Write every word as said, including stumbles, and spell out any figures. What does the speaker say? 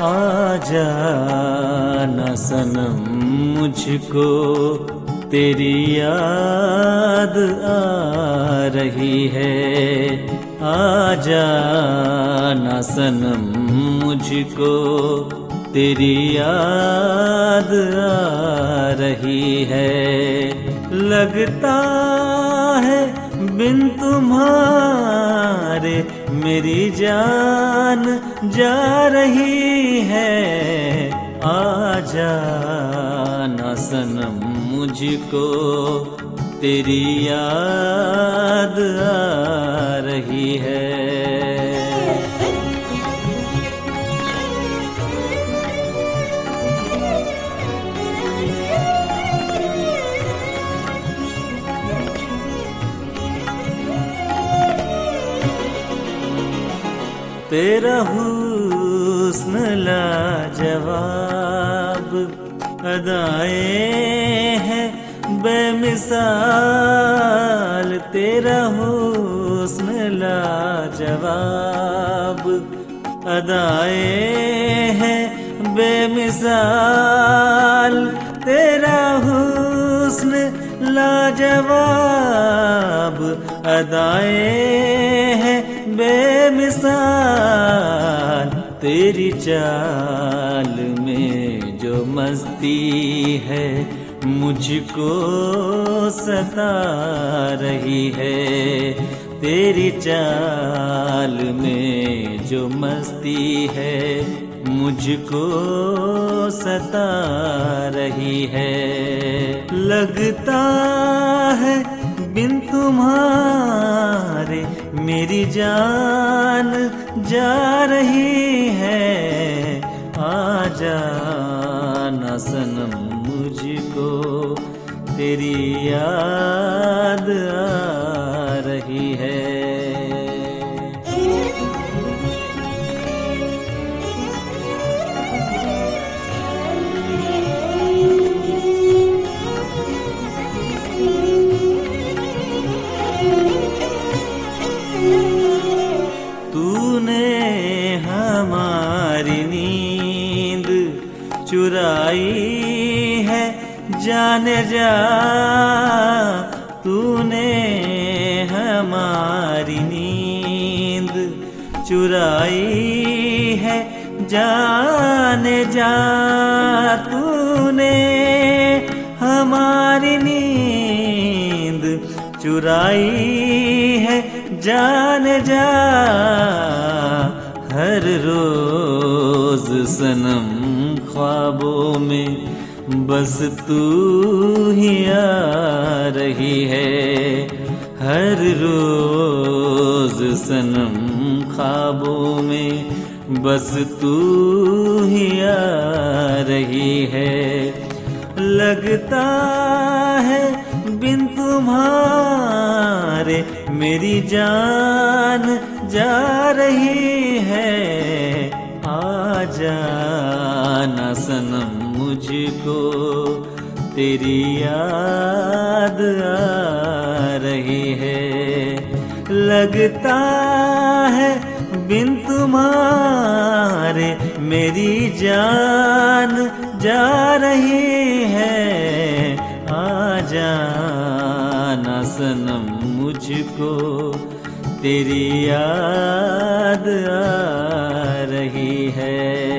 आजा ना सनम मुझको तेरी याद आ रही है। आजा ना सनम मुझको तेरी याद आ रही है। लगता है बिन तुम्हारे मेरी जान जा रही है। आजा ना सनम मुझको तेरी याद आ रही है। तेरा हुस्न लाजवाब अदाएं हैं बेमिसाल। तेरा हुस्न लाजवाब अदाएं हैं बेमिसाल। तेरा हुस्न लाजवाब अदाएं हैं बेमिसाल। तेरी चाल में जो मस्ती है मुझको सता रही है। तेरी चाल में जो मस्ती है मुझको सता रही है। लगता है बिन तुम्हारे मेरी जान जा रही है। आजा ना सनम मुझको तेरी याद आ रही है। हमारी नींद चुराई है जाने जा। तूने हमारी नींद चुराई है जाने जा। तूने हमारी नींद चुराई है जाने जा। हर रोज सनम ख्वाबों में बस तू ही आ रही है। हर रोज सनम ख्वाबों में बस तू ही आ रही है। लगता है बिन तुम्हारे मेरी जान जा रही है। आजा ना सनम मुझको तेरी याद आ रही है। लगता है बिन तुम्हारे मेरी जान जा रही है। आजा ना सनम मुझको तेरी याद आ रही है।